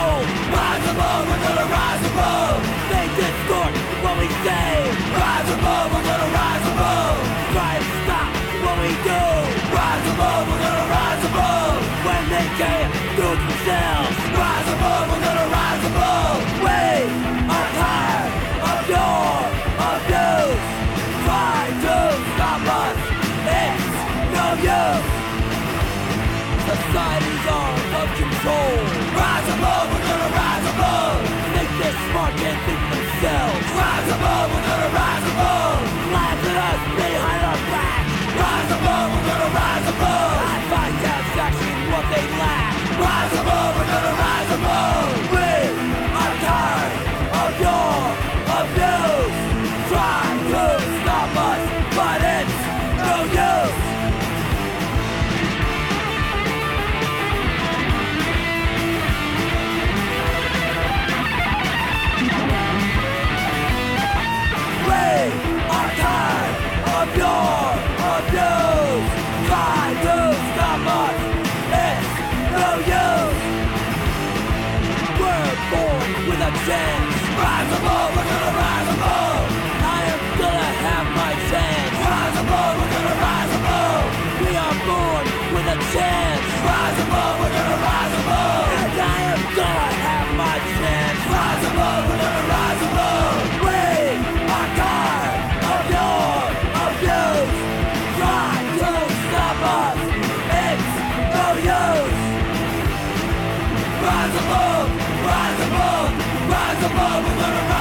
Rise above, we're gonna rise above. They distort what we say. Rise above, we're gonna rise above. Try and stop what we do. Rise above, we're gonna rise above. When they can't do it themselves. Rise above, we're gonna rise above. We are tired of your abuse. Try to stop us, it's no use. Societies are out of control. Rise above, we're gonna rise above. Think this smart, can't think themselves. Rise above, we're gonna rise above. Laugh at us behind our back. Rise above, we're gonna rise above. I find satisfaction in what they lack. Rise above, we're gonna rise above. We are tired of your abuse. Try to stop us, but it's no use. Are tired of your abuse. Try to stop us, it's no use. We're born with a chance. Rise above, we're gonna rise above. I am gonna have my chance. Rise above, we're gonna rise above. We are born with a chance. Rise above, we're gonna rise above. And I am gonna have my chance. Rise above, we're gonna rise above. We are tired of your abuse. Try to stop us, it's no use. Rise above, rise above, rise above, we're gonna rise.